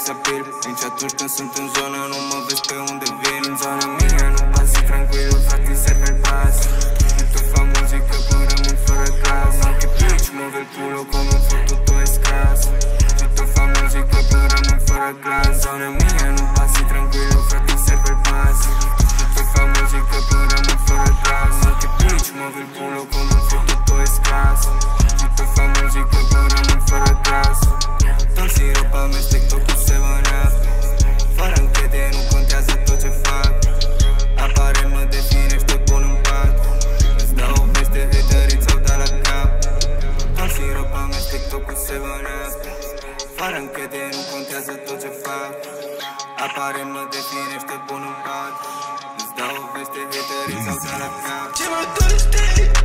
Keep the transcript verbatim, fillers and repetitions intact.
apil. Nici atunci când sunt în zonă nu mă vezi pe unde vin. În zona mea nu pasi tranquil, frate, serve el pas. Tu fac muzică până rămân fără clas. Anche bitch, muove il culo come un fottuto escas. Tu fac muzică până rămân fără clas. În zona mea nu pasi tranquil, frate, serve el pas. Tu fac muzică până rămân fără clas. Anche bitch, muove il culo come un fottuto escas. Tu fac muzică până rămân fără clas. Dansi roba, amestec tot cu seven-up. Fără închete, nu contează tot ce fac. Aparent mă definește bun în pat. Îți dau o veste, haterii ți-au dat la cap. Dansi roba, amestec tot cu seven-up. Fără închete, nu contează tot ce fac. Aparent mă definește bun în pat. Îți dau o veste, haterii ți-au dat la cap. Ce mă dorește?